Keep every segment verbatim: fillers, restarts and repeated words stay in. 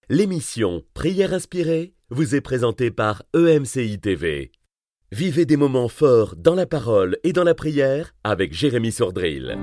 L'émission Prière inspirée vous est présentée par E M C I T V. Vivez des moments forts dans la parole et dans la prière avec Jérémy Sordrill.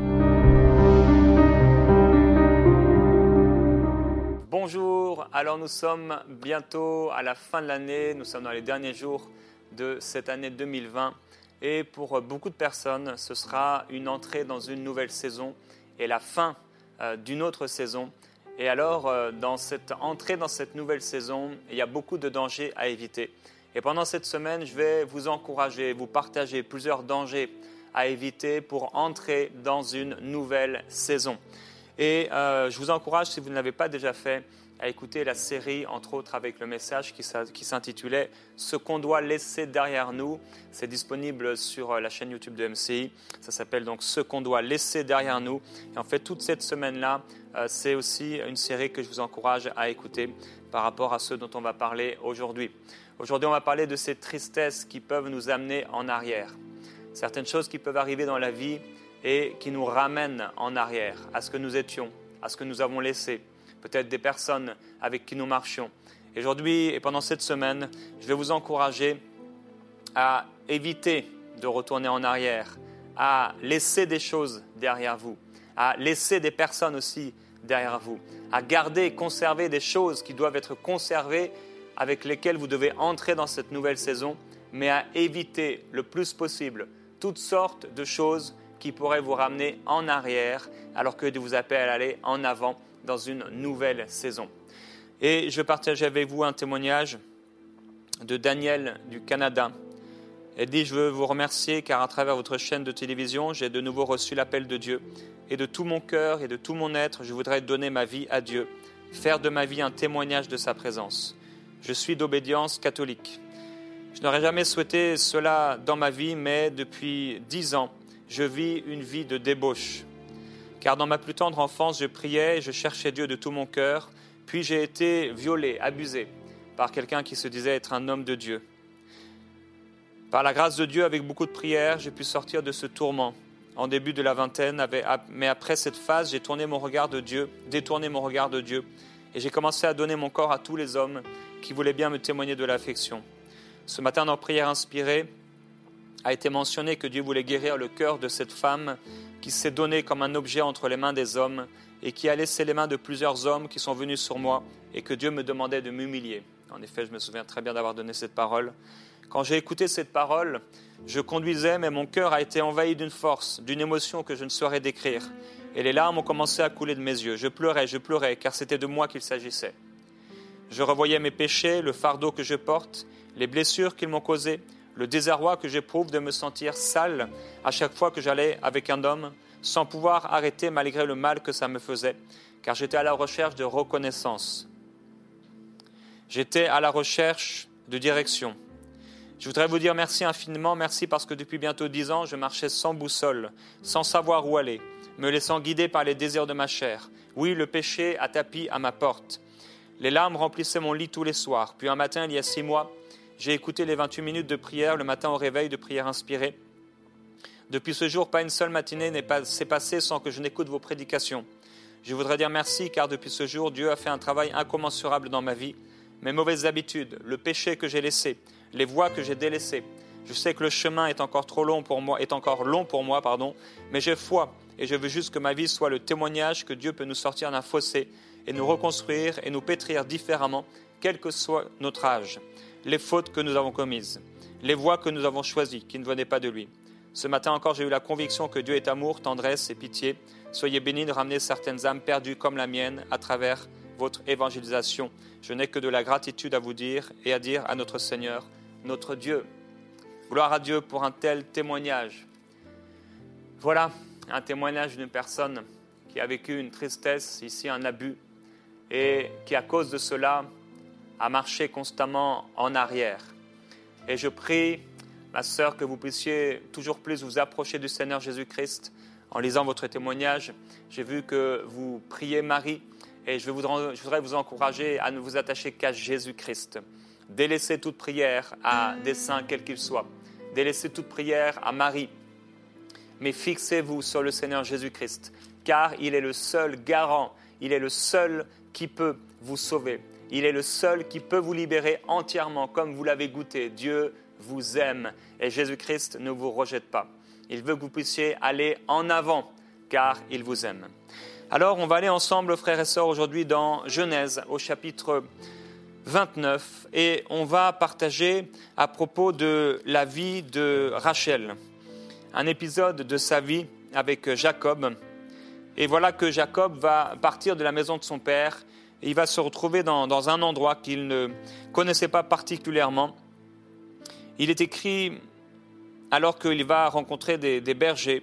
Bonjour, alors nous sommes bientôt à la fin de l'année, nous sommes dans les derniers jours de cette année deux mille vingt et pour beaucoup de personnes, ce sera une entrée dans une nouvelle saison et la fin euh, d'une autre saison. Et alors, euh, dans cette entrée dans cette nouvelle saison, il y a beaucoup de dangers à éviter. Et pendant cette semaine, je vais vous encourager, vous partager plusieurs dangers à éviter pour entrer dans une nouvelle saison. Et euh, je vous encourage, si vous ne l'avez pas déjà fait, à écouter la série, entre autres avec le message qui, qui s'intitulait « Ce qu'on doit laisser derrière nous ». C'est disponible sur la chaîne YouTube de M C I. Ça s'appelle donc « Ce qu'on doit laisser derrière nous ». Et en fait, toute cette semaine-là, euh, c'est aussi une série que je vous encourage à écouter par rapport à ce dont on va parler aujourd'hui. Aujourd'hui, on va parler de ces tristesses qui peuvent nous amener en arrière. Certaines choses qui peuvent arriver dans la vie et qui nous ramènent en arrière, à ce que nous étions, à ce que nous avons laissé, peut-être des personnes avec qui nous marchions. Et aujourd'hui et pendant cette semaine, je vais vous encourager à éviter de retourner en arrière, à laisser des choses derrière vous, à laisser des personnes aussi derrière vous, à garder et conserver des choses qui doivent être conservées, avec lesquelles vous devez entrer dans cette nouvelle saison, mais à éviter le plus possible toutes sortes de choses qui pourraient vous ramener en arrière, alors que Dieu vous appelle à aller en avant dans une nouvelle saison. Et je partage avec vous un témoignage de Daniel du Canada. Elle dit « Je veux vous remercier car à travers votre chaîne de télévision, j'ai de nouveau reçu l'appel de Dieu. Et de tout mon cœur et de tout mon être, je voudrais donner ma vie à Dieu, faire de ma vie un témoignage de sa présence. Je suis d'obédience catholique. Je n'aurais jamais souhaité cela dans ma vie, mais depuis dix ans, je vis une vie de débauche. Car dans ma plus tendre enfance, je priais et je cherchais Dieu de tout mon cœur, puis j'ai été violé, abusé par quelqu'un qui se disait être un homme de Dieu. Par la grâce de Dieu, avec beaucoup de prières, j'ai pu sortir de ce tourment. En début de la vingtaine, mais après cette phase, j'ai tourné mon regard de Dieu, détourné mon regard de Dieu, et j'ai commencé à donner mon corps à tous les hommes qui voulaient bien me témoigner de l'affection. Ce matin, dans Prière inspirée, a été mentionné que Dieu voulait guérir le cœur de cette femme qui s'est donnée comme un objet entre les mains des hommes et qui a laissé les mains de plusieurs hommes qui sont venus sur moi et que Dieu me demandait de m'humilier. En effet, je me souviens très bien d'avoir donné cette parole. Quand j'ai écouté cette parole, je conduisais, mais mon cœur a été envahi d'une force, d'une émotion que je ne saurais décrire. Et les larmes ont commencé à couler de mes yeux. Je pleurais, je pleurais, car c'était de moi qu'il s'agissait. Je revoyais mes péchés, le fardeau que je porte, les blessures qu'ils m'ont causées, le désarroi que j'éprouve de me sentir sale à chaque fois que j'allais avec un homme, sans pouvoir arrêter malgré le mal que ça me faisait, car j'étais à la recherche de reconnaissance. J'étais à la recherche de direction. Je voudrais vous dire merci infiniment, merci parce que depuis bientôt dix ans, je marchais sans boussole, sans savoir où aller, me laissant guider par les désirs de ma chair. Oui, le péché a tapi à ma porte. Les larmes remplissaient mon lit tous les soirs. Puis un matin, il y a six mois, j'ai écouté les vingt-huit minutes de prière le matin au réveil de Prière inspirée. Depuis ce jour, pas une seule matinée n'est pas, s'est passée sans que je n'écoute vos prédications. Je voudrais dire merci car depuis ce jour, Dieu a fait un travail incommensurable dans ma vie. Mes mauvaises habitudes, le péché que j'ai laissé, les voies que j'ai délaissées. Je sais que le chemin est encore trop long pour moi, est encore long pour moi, pardon, mais j'ai foi et je veux juste que ma vie soit le témoignage que Dieu peut nous sortir d'un fossé et nous reconstruire et nous pétrir différemment, quel que soit notre âge. Les fautes que nous avons commises, les voies que nous avons choisies, qui ne venaient pas de lui. Ce matin encore, j'ai eu la conviction que Dieu est amour, tendresse et pitié. Soyez bénis de ramener certaines âmes perdues comme la mienne à travers votre évangélisation. Je n'ai que de la gratitude à vous dire et à dire à notre Seigneur, notre Dieu. Gloire à Dieu pour un tel témoignage. Voilà un témoignage d'une personne qui a vécu une tristesse, ici un abus, et qui à cause de cela a marché constamment en arrière. Et je prie, ma sœur, que vous puissiez toujours plus vous approcher du Seigneur Jésus-Christ. En lisant votre témoignage, j'ai vu que vous priez Marie et je voudrais vous encourager à ne vous attacher qu'à Jésus-Christ. Délaissez toute prière à des saints quels qu'ils soient. Délaissez toute prière à Marie. Mais fixez-vous sur le Seigneur Jésus-Christ, car il est le seul garant, il est le seul qui peut vous sauver. Il est le seul qui peut vous libérer entièrement, comme vous l'avez goûté. Dieu vous aime et Jésus-Christ ne vous rejette pas. Il veut que vous puissiez aller en avant, car il vous aime. Alors, on va aller ensemble, frères et sœurs, aujourd'hui dans Genèse, au chapitre vingt-neuf, et on va partager à propos de la vie de Rachel, un épisode de sa vie avec Jacob. Et voilà que Jacob va partir de la maison de son père, et il va se retrouver dans, dans un endroit qu'il ne connaissait pas particulièrement. Il est écrit, alors qu'il va rencontrer des, des bergers,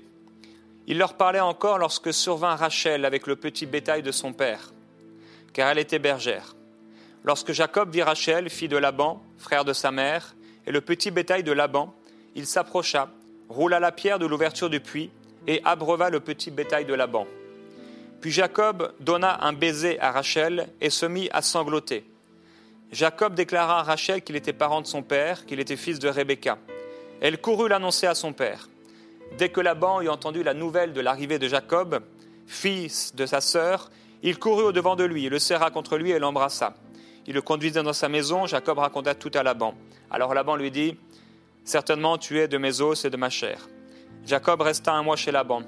il leur parlait encore lorsque survint Rachel avec le petit bétail de son père, car elle était bergère. Lorsque Jacob vit Rachel, fille de Laban, frère de sa mère, et le petit bétail de Laban, il s'approcha, roula la pierre de l'ouverture du puits et abreuva le petit bétail de Laban. Puis Jacob donna un baiser à Rachel et se mit à sangloter. Jacob déclara à Rachel qu'il était parent de son père, qu'il était fils de Rebecca. Elle courut l'annoncer à son père. Dès que Laban eut entendu la nouvelle de l'arrivée de Jacob, fils de sa sœur, il courut au-devant de lui, le serra contre lui et l'embrassa. Il le conduisit dans sa maison, Jacob raconta tout à Laban. Alors Laban lui dit, « Certainement tu es de mes os et de ma chair. » Jacob resta un mois chez Laban.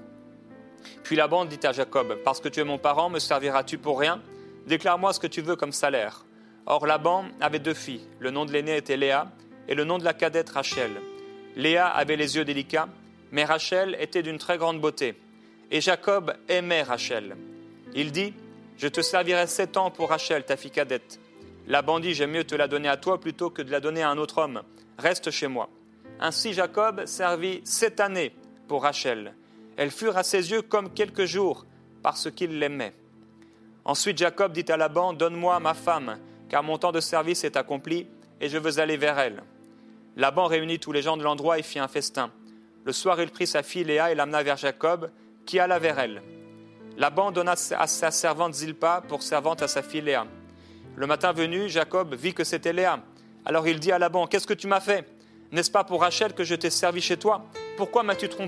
Puis Laban dit à Jacob, « Parce que tu es mon parent, me serviras-tu pour rien ? Déclare-moi ce que tu veux comme salaire. » Or Laban avait deux filles, le nom de l'aînée était Léa et le nom de la cadette Rachel. Léa avait les yeux délicats, mais Rachel était d'une très grande beauté. Et Jacob aimait Rachel. Il dit, « Je te servirai sept ans pour Rachel, ta fille cadette. » Laban dit, « J'aime mieux te la donner à toi plutôt que de la donner à un autre homme. Reste chez moi. » Ainsi Jacob servit sept années pour Rachel. Elles furent à ses yeux comme quelques jours, parce qu'il l'aimait. Ensuite Jacob dit à Laban, « Donne-moi ma femme, car mon temps de service est accompli, et je veux aller vers elle. » Laban réunit tous les gens de l'endroit et fit un festin. Le soir, il prit sa fille Léa et l'amena vers Jacob, qui alla vers elle. Laban donna à sa servante Zilpa pour servante à sa fille Léa. Le matin venu, Jacob vit que c'était Léa. Alors il dit à Laban, « Qu'est-ce que tu m'as fait ? N'est-ce pas pour Rachel que je t'ai servi chez toi ? Pourquoi m'as-tu trompé ?»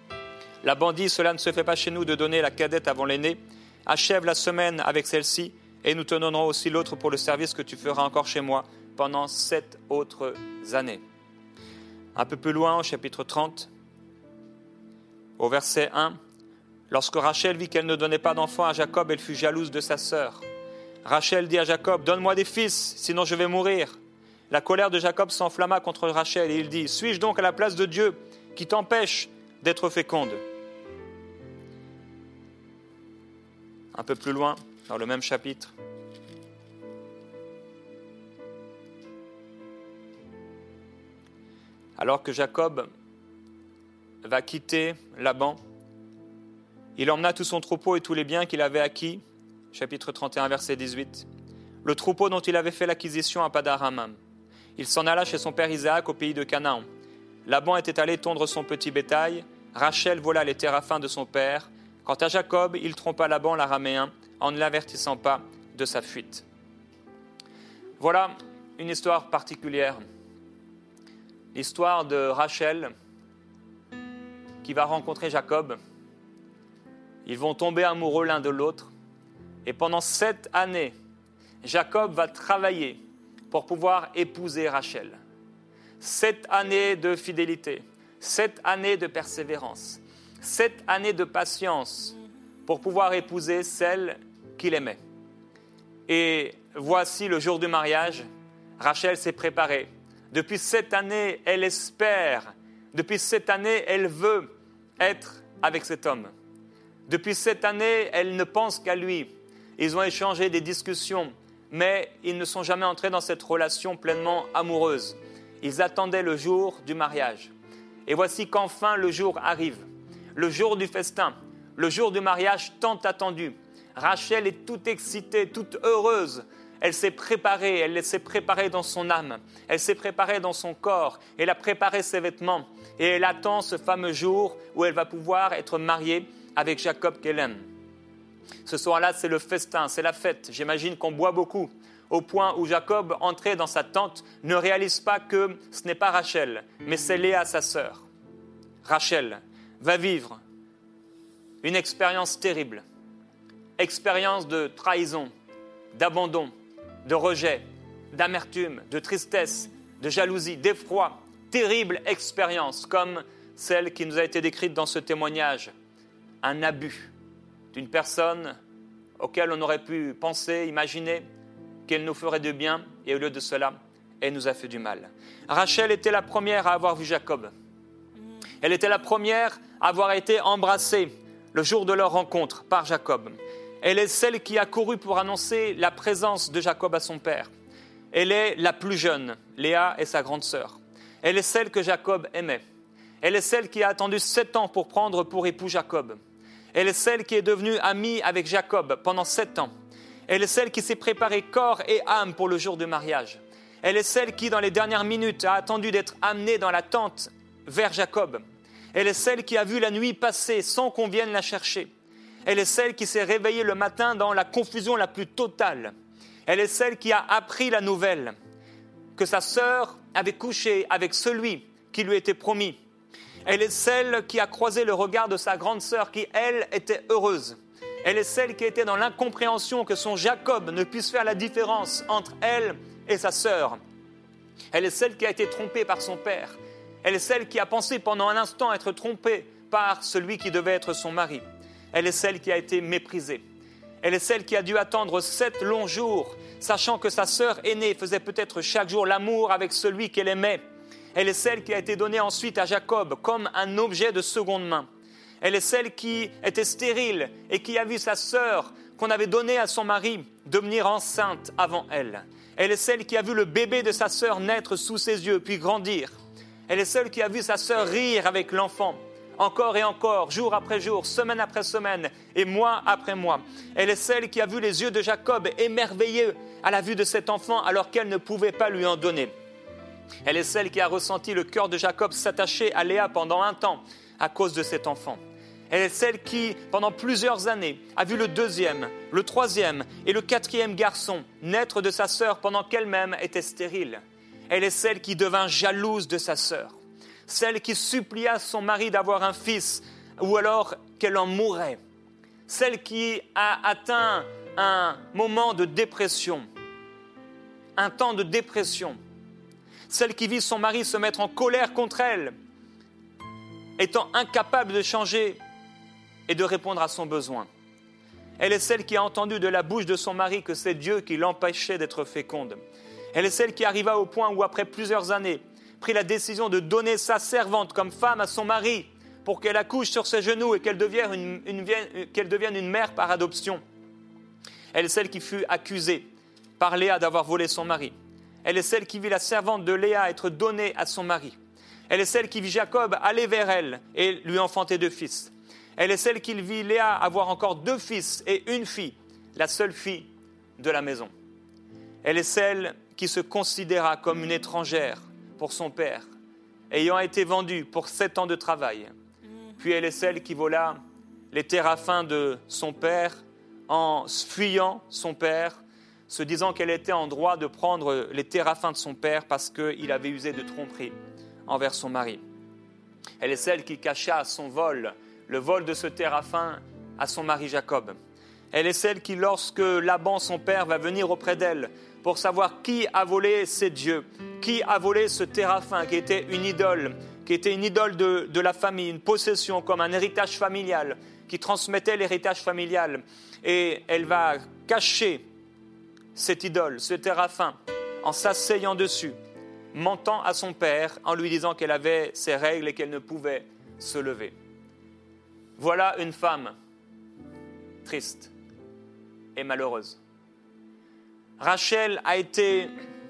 Laban dit, « Cela ne se fait pas chez nous de donner la cadette avant l'aînée. Achève la semaine avec celle-ci, et nous te donnerons aussi l'autre pour le service que tu feras encore chez moi pendant sept autres années. » Un peu plus loin, au chapitre trente, au verset un, « Lorsque Rachel vit qu'elle ne donnait pas d'enfant à Jacob, elle fut jalouse de sa sœur. Rachel dit à Jacob, « Donne-moi des fils, sinon je vais mourir. » La colère de Jacob s'enflamma contre Rachel et il dit, « Suis-je donc à la place de Dieu qui t'empêche d'être féconde ?» Un peu plus loin, dans le même chapitre, alors que Jacob va quitter Laban, il emmena tout son troupeau et tous les biens qu'il avait acquis, chapitre trente et un, verset dix-huit, le troupeau dont il avait fait l'acquisition à Paddan-Aram. Il s'en alla chez son père Isaac au pays de Canaan. Laban était allé tondre son petit bétail, Rachel vola les téraphins de son père. Quant à Jacob, il trompa Laban l'araméen en ne l'avertissant pas de sa fuite. Voilà une histoire particulière. L'histoire de Rachel qui va rencontrer Jacob. Ils vont tomber amoureux l'un de l'autre. Et pendant sept années, Jacob va travailler pour pouvoir épouser Rachel. Sept années de fidélité, sept années de persévérance, sept années de patience pour pouvoir épouser celle qu'il aimait. Et voici le jour du mariage, Rachel s'est préparée. Depuis sept années, elle espère. Depuis sept années, elle veut être avec cet homme. Depuis sept années, elle ne pense qu'à lui. Ils ont échangé des discussions, mais ils ne sont jamais entrés dans cette relation pleinement amoureuse. Ils attendaient le jour du mariage. Et voici qu'enfin le jour arrive. Le jour du festin, le jour du mariage tant attendu. Rachel est toute excitée, toute heureuse. Elle s'est préparée, elle s'est préparée dans son âme, elle s'est préparée dans son corps, elle a préparé ses vêtements et elle attend ce fameux jour où elle va pouvoir être mariée avec Jacob qu'elle aime. Ce soir-là, c'est le festin, c'est la fête. J'imagine qu'on boit beaucoup, au point où Jacob, entré dans sa tente, ne réalise pas que ce n'est pas Rachel, mais c'est Léa, sa sœur. Rachel va vivre une expérience terrible, expérience de trahison, d'abandon, de rejet, d'amertume, de tristesse, de jalousie, d'effroi. Terrible expérience comme celle qui nous a été décrite dans ce témoignage. Un abus d'une personne auquel on aurait pu penser, imaginer qu'elle nous ferait du bien et au lieu de cela, elle nous a fait du mal. Rachel était la première à avoir vu Jacob. Elle était la première à avoir été embrassée le jour de leur rencontre par Jacob. Elle est celle qui a couru pour annoncer la présence de Jacob à son père. Elle est la plus jeune, Léa est sa grande sœur. Elle est celle que Jacob aimait. Elle est celle qui a attendu sept ans pour prendre pour époux Jacob. Elle est celle qui est devenue amie avec Jacob pendant sept ans. Elle est celle qui s'est préparée corps et âme pour le jour du mariage. Elle est celle qui, dans les dernières minutes, a attendu d'être amenée dans la tente vers Jacob. Elle est celle qui a vu la nuit passer sans qu'on vienne la chercher. Elle est celle qui s'est réveillée le matin dans la confusion la plus totale. Elle est celle qui a appris la nouvelle que sa sœur avait couché avec celui qui lui était promis. Elle est celle qui a croisé le regard de sa grande sœur qui, elle, était heureuse. Elle est celle qui était dans l'incompréhension que son Jacob ne puisse faire la différence entre elle et sa sœur. Elle est celle qui a été trompée par son père. Elle est celle qui a pensé pendant un instant être trompée par celui qui devait être son mari. Elle est celle qui a été méprisée. Elle est celle qui a dû attendre sept longs jours, sachant que sa sœur aînée faisait peut-être chaque jour l'amour avec celui qu'elle aimait. Elle est celle qui a été donnée ensuite à Jacob comme un objet de seconde main. Elle est celle qui était stérile et qui a vu sa sœur qu'on avait donnée à son mari devenir enceinte avant elle. Elle est celle qui a vu le bébé de sa sœur naître sous ses yeux puis grandir. Elle est celle qui a vu sa sœur rire avec l'enfant, encore et encore, jour après jour, semaine après semaine et mois après mois. Elle est celle qui a vu les yeux de Jacob émerveillés à la vue de cet enfant alors qu'elle ne pouvait pas lui en donner. Elle est celle qui a ressenti le cœur de Jacob s'attacher à Léa pendant un temps à cause de cet enfant. Elle est celle qui, pendant plusieurs années, a vu le deuxième, le troisième et le quatrième garçon naître de sa sœur pendant qu'elle-même était stérile. Elle est celle qui devint jalouse de sa sœur, celle qui supplia son mari d'avoir un fils ou alors qu'elle en mourait, celle qui a atteint un moment de dépression, un temps de dépression, celle qui vit son mari se mettre en colère contre elle, étant incapable de changer et de répondre à son besoin. Elle est celle qui a entendu de la bouche de son mari que c'est Dieu qui l'empêchait d'être féconde. Elle est celle qui arriva au point où, après plusieurs années, prit la décision de donner sa servante comme femme à son mari pour qu'elle accouche sur ses genoux et qu'elle devienne une, une, qu'elle devienne une mère par adoption. Elle est celle qui fut accusée par Léa d'avoir volé son mari. Elle est celle qui vit la servante de Léa être donnée à son mari. Elle est celle qui vit Jacob aller vers elle et lui enfanter deux fils. Elle est celle qui vit Léa avoir encore deux fils et une fille, la seule fille de la maison. Elle est celle qui se considéra comme une étrangère pour son père, ayant été vendue pour sept ans de travail. Puis elle est celle qui vola les téraphins de son père en fuyant son père, se disant qu'elle était en droit de prendre les téraphins de son père parce qu'il avait usé de tromperie envers son mari. Elle est celle qui cacha son vol, le vol de ce téraphin à son mari Jacob. Elle est celle qui, lorsque Laban, son père, va venir auprès d'elle pour savoir qui a volé ses dieux, qui a volé ce téraphin qui était une idole, qui était une idole de, de la famille, une possession comme un héritage familial, qui transmettait l'héritage familial. Et elle va cacher cette idole, ce téraphin, en s'asseyant dessus, mentant à son père en lui disant qu'elle avait ses règles et qu'elle ne pouvait se lever. Voilà une femme triste et malheureuse. Rachel a été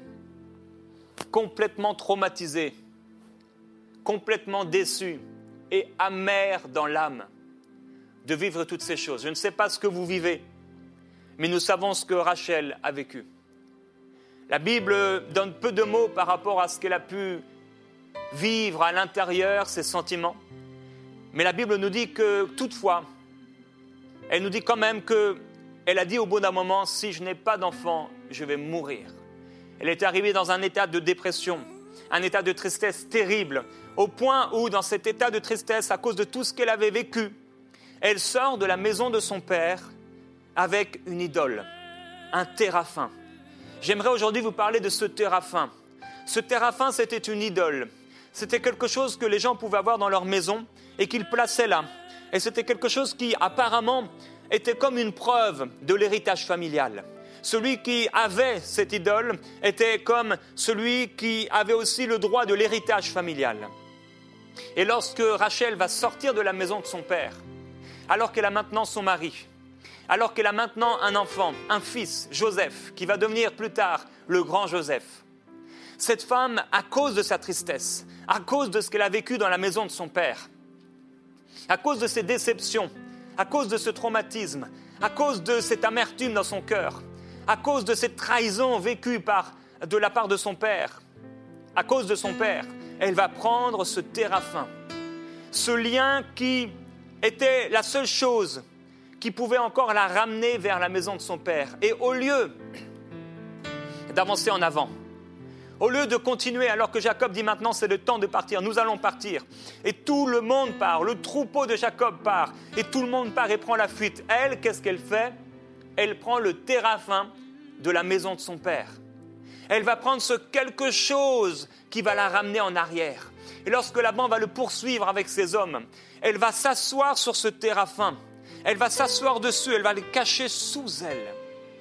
complètement traumatisée, complètement déçue et amère dans l'âme de vivre toutes ces choses. Je ne sais pas ce que vous vivez, mais nous savons ce que Rachel a vécu. La Bible donne peu de mots par rapport à ce qu'elle a pu vivre à l'intérieur, ses sentiments. Mais la Bible nous dit que, toutefois, elle nous dit quand même qu'elle a dit au bout d'un moment, si je n'ai pas d'enfant, je vais mourir. Elle est arrivée dans un état de dépression, un état de tristesse terrible, au point où, dans cet état de tristesse, à cause de tout ce qu'elle avait vécu, elle sort de la maison de son père avec une idole, un téraphin. J'aimerais aujourd'hui vous parler de ce téraphin. Ce téraphin, c'était une idole. C'était quelque chose que les gens pouvaient avoir dans leur maison et qu'ils plaçaient là. Et c'était quelque chose qui, apparemment, était comme une preuve de l'héritage familial. Celui qui avait cette idole était comme celui qui avait aussi le droit de l'héritage familial. Et lorsque Rachel va sortir de la maison de son père, alors qu'elle a maintenant son mari, alors qu'elle a maintenant un enfant, un fils, Joseph, qui va devenir plus tard le grand Joseph, cette femme, à cause de sa tristesse, à cause de ce qu'elle a vécu dans la maison de son père, à cause de ses déceptions, à cause de ce traumatisme, à cause de cette amertume dans son cœur, à cause de cette trahison vécue par, de la part de son père, à cause de son père, elle va prendre ce téraphin, ce lien qui était la seule chose qui pouvait encore la ramener vers la maison de son père. Et au lieu d'avancer en avant, au lieu de continuer, alors que Jacob dit maintenant c'est le temps de partir, nous allons partir, et tout le monde part, le troupeau de Jacob part, et tout le monde part et prend la fuite. Elle, qu'est-ce qu'elle fait? Elle prend le téraphin de la maison de son père. Elle va prendre ce quelque chose qui va la ramener en arrière. Et lorsque Laban va le poursuivre avec ses hommes, elle va s'asseoir sur ce téraphin. Elle va s'asseoir dessus, elle va le cacher sous elle.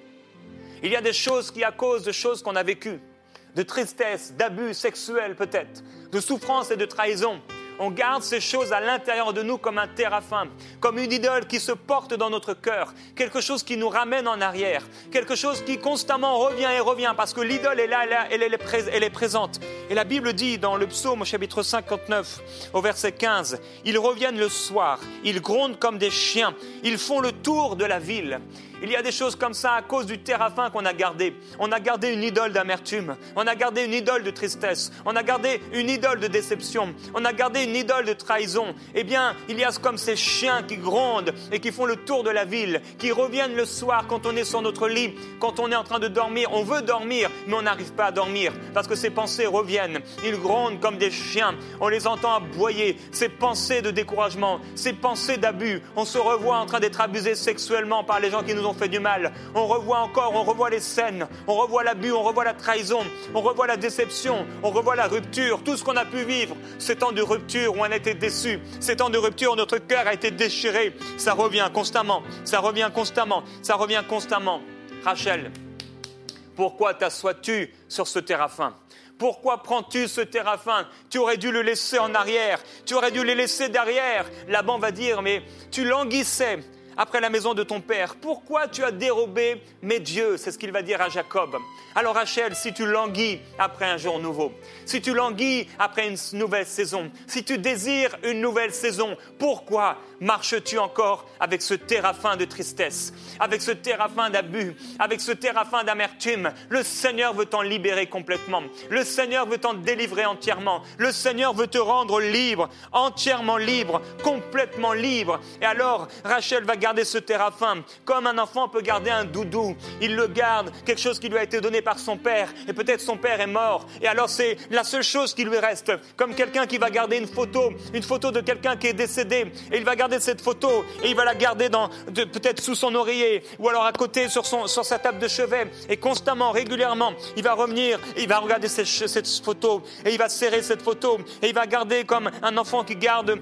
Il y a des choses qui, à cause de choses qu'on a vécues, de tristesse, d'abus sexuels peut-être, de souffrance et de trahison, on garde ces choses à l'intérieur de nous comme un téraphin, comme une idole qui se porte dans notre cœur, quelque chose qui nous ramène en arrière, quelque chose qui constamment revient et revient, parce que l'idole est là, elle, elle, est, pré- elle est présente. Et la Bible dit dans le psaume au chapitre cinquante-neuf, au verset quinze, « Ils reviennent le soir, ils grondent comme des chiens, ils font le tour de la ville. » Il y a des choses comme ça à cause du téraphin qu'on a gardé. On a gardé une idole d'amertume, on a gardé une idole de tristesse, on a gardé une idole de déception, on a gardé une idole de trahison. Eh bien, il y a comme ces chiens qui grondent et qui font le tour de la ville, qui reviennent le soir quand on est sur notre lit, quand on est en train de dormir. On veut dormir, mais on n'arrive pas à dormir parce que ces pensées reviennent. Ils grondent comme des chiens, on les entend aboyer. Ces pensées de découragement, ces pensées d'abus, on se revoit en train d'être abusé sexuellement par les gens qui nous ont fait du mal. On revoit encore, on revoit les scènes, on revoit l'abus, on revoit la trahison, on revoit la déception, on revoit la rupture, tout ce qu'on a pu vivre, ces temps de rupture où on a été déçu, ces temps de rupture où notre cœur a été déchiré, ça revient constamment, ça revient constamment, ça revient constamment. Rachel, pourquoi t'assois-tu sur ce téraphin? Pourquoi prends-tu ce téraphin? Tu aurais dû le laisser en arrière, tu aurais dû le laisser derrière. Laban va dire, mais tu languissais après la maison de ton père. Pourquoi tu as dérobé mes dieux? C'est ce qu'il va dire à Jacob. Alors Rachel, si tu languis après un jour nouveau, si tu languis après une nouvelle saison, si tu désires une nouvelle saison, pourquoi marches-tu encore avec ce téraphin de tristesse, avec ce téraphin d'abus, avec ce téraphin d'amertume? Le Seigneur veut t'en libérer complètement. Le Seigneur veut t'en délivrer entièrement. Le Seigneur veut te rendre libre, entièrement libre, complètement libre. Et alors, Rachel va garder ce téraphin comme un enfant peut garder un doudou. Il le garde, quelque chose qui lui a été donné par son père, et peut-être son père est mort, et alors c'est la seule chose qui lui reste, comme quelqu'un qui va garder une photo, une photo de quelqu'un qui est décédé, et il va garder cette photo, et il va la garder dans, de, peut-être sous son oreiller, ou alors à côté sur, son, sur sa table de chevet, et constamment, régulièrement, il va revenir, et il va regarder cette, cette photo, et il va serrer cette photo, et il va garder comme un enfant qui garde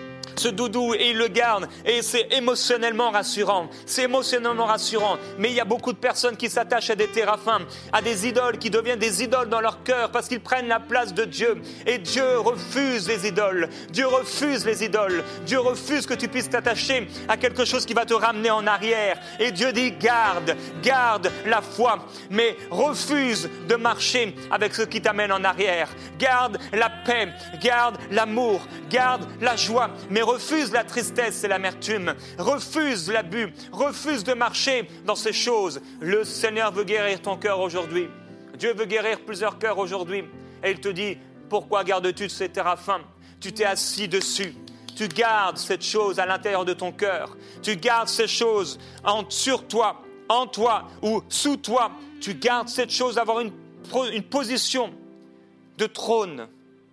ce doudou, et il le garde, et c'est émotionnellement rassurant, c'est émotionnellement rassurant. Mais il y a beaucoup de personnes qui s'attachent à des téraphins, à des idoles, qui deviennent des idoles dans leur cœur parce qu'ils prennent la place de Dieu, et Dieu refuse les idoles, Dieu refuse les idoles, Dieu refuse que tu puisses t'attacher à quelque chose qui va te ramener en arrière, et Dieu dit garde, garde la foi, mais refuse de marcher avec ce qui t'amène en arrière, garde la paix, garde l'amour, garde la joie, mais refuse la tristesse et l'amertume, refuse l'abus, refuse de marcher dans ces choses. Le Seigneur veut guérir ton cœur aujourd'hui. Dieu veut guérir plusieurs cœurs aujourd'hui. Et il te dit, pourquoi gardes-tu ces téraphins? Tu t'es assis dessus. Tu gardes cette chose à l'intérieur de ton cœur. Tu gardes ces choses en, sur toi, en toi ou sous toi. Tu gardes cette chose d'avoir une, une position de trône.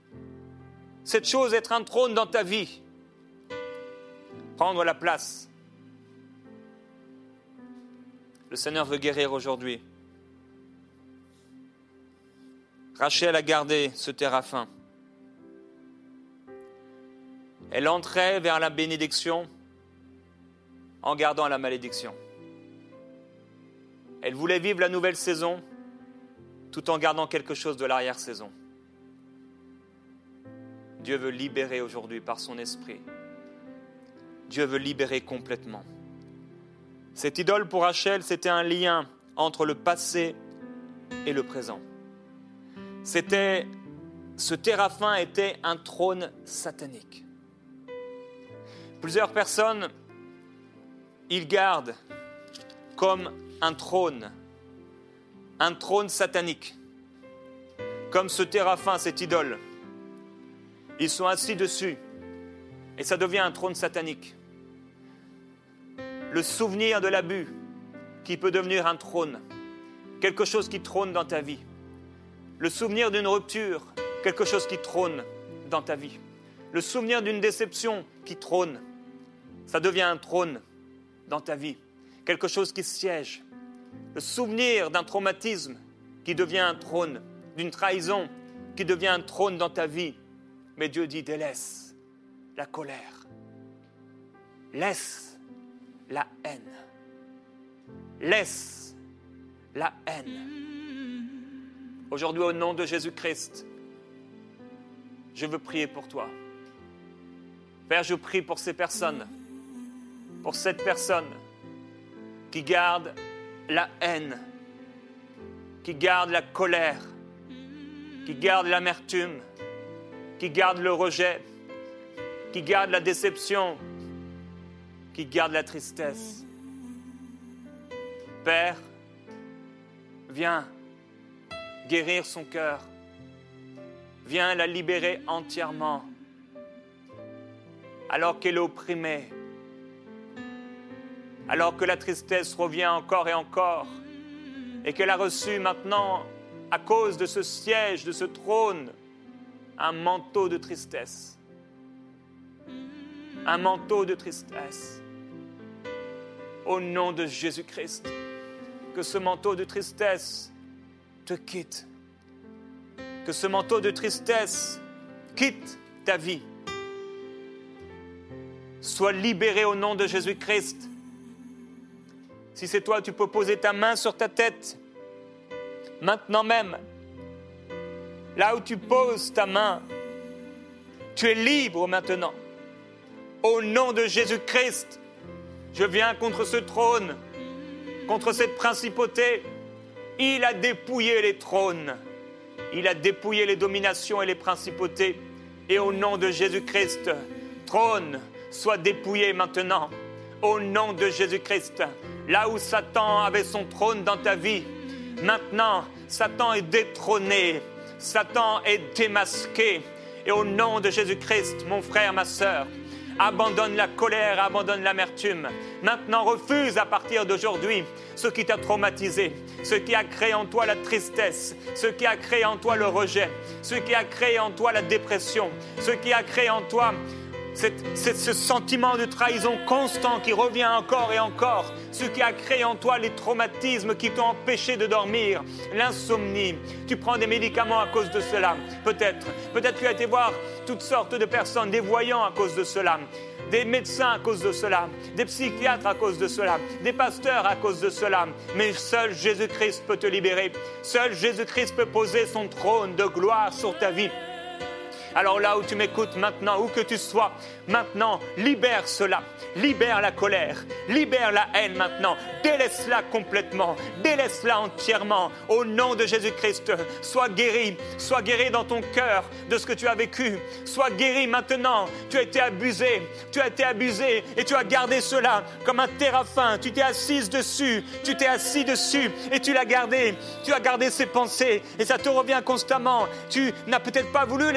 Cette chose être un trône dans ta vie. Prendre la place. Le Seigneur veut guérir aujourd'hui. Rachel a gardé ce téraphin. Elle entrait vers la bénédiction en gardant la malédiction. Elle voulait vivre la nouvelle saison tout en gardant quelque chose de l'arrière-saison. Dieu veut libérer aujourd'hui par son esprit. Dieu veut libérer complètement. Cette idole pour Rachel, c'était un lien entre le passé et le présent. C'était, ce téraphin était un trône satanique. Plusieurs personnes, ils gardent comme un trône, un trône satanique, comme ce téraphin, cette idole. Ils sont assis dessus et ça devient un trône satanique. Le souvenir de l'abus qui peut devenir un trône, quelque chose qui trône dans ta vie. Le souvenir d'une rupture, quelque chose qui trône dans ta vie. Le souvenir d'une déception qui trône, ça devient un trône dans ta vie. Quelque chose qui siège. Le souvenir d'un traumatisme qui devient un trône, d'une trahison qui devient un trône dans ta vie. Mais Dieu dit, délaisse la colère. Laisse la haine. Laisse la haine. Aujourd'hui, au nom de Jésus-Christ, je veux prier pour toi. Père, je prie pour ces personnes, pour cette personne qui garde la haine, qui garde la colère, qui garde l'amertume, qui garde le rejet, qui garde la déception, qui garde la tristesse. Père, viens guérir son cœur. Viens la libérer entièrement. Alors qu'elle est opprimée, alors que la tristesse revient encore et encore, et qu'elle a reçu maintenant, à cause de ce siège, de ce trône, un manteau de tristesse. Un manteau de tristesse. Au nom de Jésus-Christ, que ce manteau de tristesse te quitte. Que ce manteau de tristesse quitte ta vie. Sois libéré au nom de Jésus-Christ. Si c'est toi, tu peux poser ta main sur ta tête. Maintenant même. Là où tu poses ta main, tu es libre maintenant. Au nom de Jésus-Christ, je viens contre ce trône, contre cette principauté. Il a dépouillé les trônes. Il a dépouillé les dominations et les principautés. Et au nom de Jésus-Christ, trône, sois dépouillé maintenant. Au nom de Jésus-Christ, là où Satan avait son trône dans ta vie, maintenant, Satan est détrôné. Satan est démasqué. Et au nom de Jésus-Christ, mon frère, ma sœur, abandonne la colère, abandonne l'amertume. Maintenant, refuse à partir d'aujourd'hui ce qui t'a traumatisé, ce qui a créé en toi la tristesse, ce qui a créé en toi le rejet, ce qui a créé en toi la dépression, ce qui a créé en toi cette, cette, ce sentiment de trahison constant qui revient encore et encore, ce qui a créé en toi les traumatismes qui t'ont empêché de dormir, l'insomnie. Tu prends des médicaments à cause de cela, peut-être. Peut-être tu as été voir toutes sortes de personnes, des voyants à cause de cela, des médecins à cause de cela, des psychiatres à cause de cela, des pasteurs à cause de cela. Mais seul Jésus-Christ peut te libérer. Seul Jésus-Christ peut poser son trône de gloire sur ta vie. Alors là où tu m'écoutes maintenant, où que tu sois, maintenant, libère cela. Libère la colère, libère la haine maintenant. Délaisse-la complètement, délaisse-la entièrement. Au nom de Jésus-Christ, sois guéri, sois guéri dans ton cœur de ce que tu as vécu. Sois guéri maintenant. Tu as été abusé, tu as été abusé et tu as gardé cela comme un téraphin. Tu t'es assise dessus, tu t'es assis dessus et tu l'as gardé. Tu as gardé ces pensées et ça te revient constamment. Tu n'as peut-être pas voulu les garder,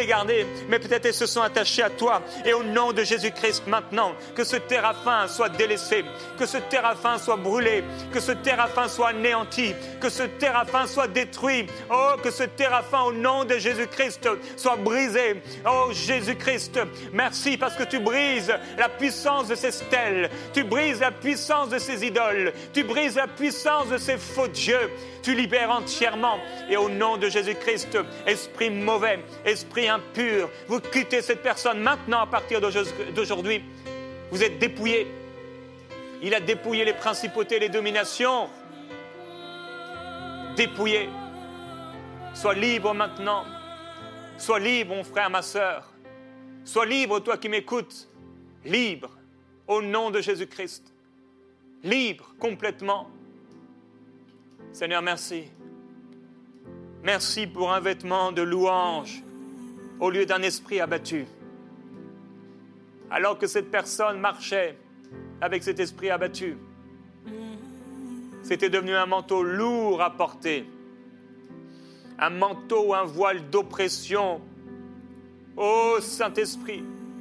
mais peut-être elles se sont attachées à toi. Et au nom de Jésus-Christ maintenant, que ce téraphin soit délaissé, que ce téraphin soit brûlé, que ce téraphin soit anéanti, que ce téraphin soit détruit. Oh, que ce téraphin au nom de Jésus-Christ soit brisé. Oh Jésus-Christ, merci parce que tu brises la puissance de ces stèles, tu brises la puissance de ces idoles, tu brises la puissance de ces faux dieux, tu libères entièrement. Et au nom de Jésus-Christ, esprit mauvais, esprit impur, vous quittez cette personne maintenant à partir d'aujourd'hui. Vous êtes dépouillés. Il a dépouillé les principautés, les dominations. Dépouillé. Sois libre maintenant. Sois libre, mon frère, ma sœur. Sois libre, toi qui m'écoutes. Libre, au nom de Jésus-Christ. Libre, complètement. Seigneur, merci. Merci pour un vêtement de louange au lieu d'un esprit abattu. Alors que cette personne marchait avec cet esprit abattu, c'était devenu un manteau lourd à porter, un manteau ou un voile d'oppression. Ô Saint-Esprit,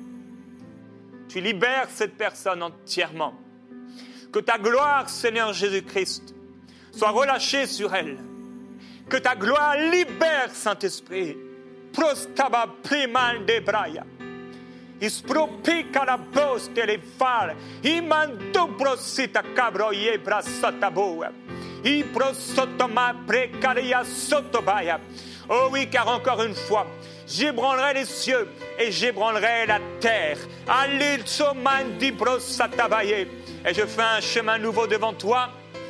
tu libères cette personne entièrement. Que ta gloire, Seigneur Jésus-Christ, soit relâchée sur elle. Que ta gloire libère, Saint-Esprit. Prostaba priman de braya. Ispropica la poste le far. Imando prosita cabroye brasataboa. I prosotoma precaria sotobaya. Oh oui, car encore une fois, j'ébranlerai les cieux et j'ébranlerai la terre. Allez, soman di brosatabaye. Et je fais un chemin nouveau devant toi.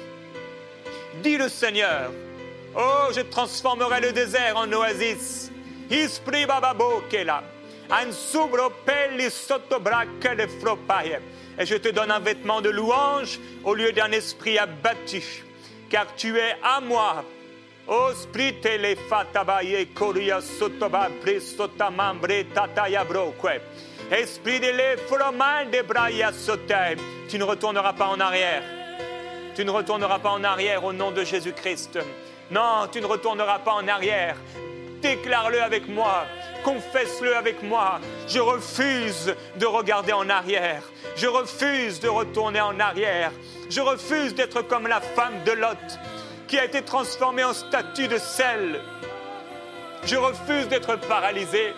Dis le Seigneur. Oh, je transformerai le désert en oasis. Ispri bababo kela. An subro pelli sotto bracca le fropaye. Et je te donne un vêtement de louange au lieu d'un esprit abattu. Car tu es à moi. Oh, sprite le fatabaye koria sotoba presotamambre tataya broque. Esprit de le froman de braya sote. Tu ne retourneras pas en arrière. Tu ne retourneras pas en arrière au nom de Jésus-Christ. Non, tu ne retourneras pas en arrière. Déclare-le avec moi. Confesse-le avec moi. Je refuse de regarder en arrière. Je refuse de retourner en arrière. Je refuse d'être comme la femme de Lot qui a été transformée en statue de sel. Je refuse d'être paralysé.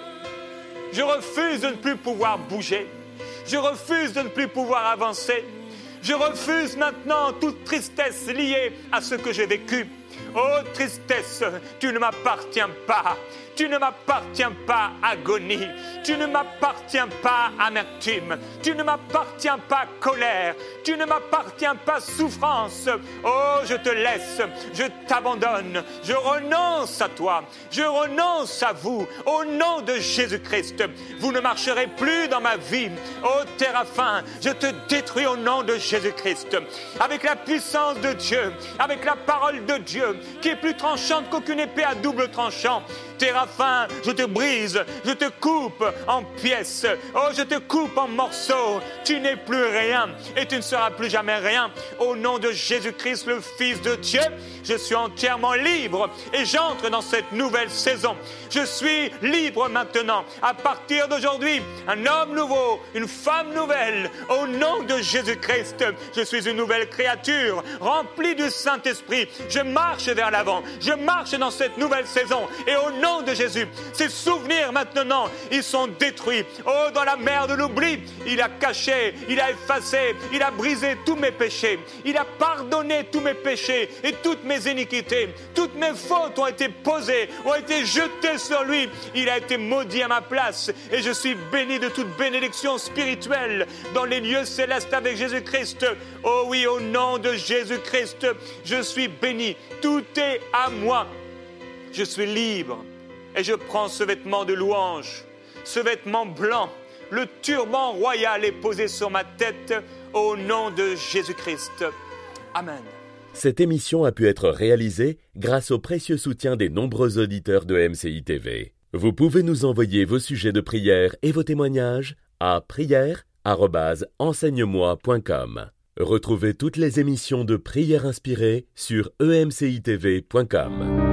Je refuse de ne plus pouvoir bouger. Je refuse de ne plus pouvoir avancer. Je refuse maintenant toute tristesse liée à ce que j'ai vécu. Oh tristesse, tu ne m'appartiens pas. Tu ne m'appartiens pas, agonie. Tu ne m'appartiens pas, amertume. Tu ne m'appartiens pas, colère. Tu ne m'appartiens pas, souffrance. Oh, je te laisse, je t'abandonne. Je renonce à toi. Je renonce à vous. Au nom de Jésus-Christ, vous ne marcherez plus dans ma vie. Oh, Téraphin, je te détruis au nom de Jésus-Christ. Avec la puissance de Dieu, avec la parole de Dieu, qui est plus tranchante qu'aucune épée à double tranchant. Téraphin, je te brise, je te coupe en pièces. Oh, je te coupe en morceaux. Tu n'es plus rien et tu ne seras plus jamais rien. Au nom de Jésus-Christ, le Fils de Dieu, je suis entièrement libre et j'entre dans cette nouvelle saison. Je suis libre maintenant. À partir d'aujourd'hui, un homme nouveau, une femme nouvelle. Au nom de Jésus-Christ, je suis une nouvelle créature remplie du Saint-Esprit. Je marche vers l'avant. Je marche dans cette nouvelle saison. Et au nom de Jésus, ces souvenirs maintenant, ils sont détruits. Oh, dans la mer de l'oubli, il a caché, il a effacé, il a brisé tous mes péchés. Il a pardonné tous mes péchés et toutes mes iniquités. Toutes mes fautes ont été posées, ont été jetées sur lui. Il a été maudit à ma place et je suis béni de toute bénédiction spirituelle dans les lieux célestes avec Jésus-Christ. Oh oui, au nom de Jésus-Christ, je suis béni. Tout est à moi. Je suis libre. Et je prends ce vêtement de louange, ce vêtement blanc, le turban royal est posé sur ma tête au nom de Jésus-Christ. Amen. Cette émission a pu être réalisée grâce au précieux soutien des nombreux auditeurs de M C I T V. Vous pouvez nous envoyer vos sujets de prière et vos témoignages à prière arobase enseigne moi point com. Retrouvez toutes les émissions de Prière inspirée sur e m c i t v point com.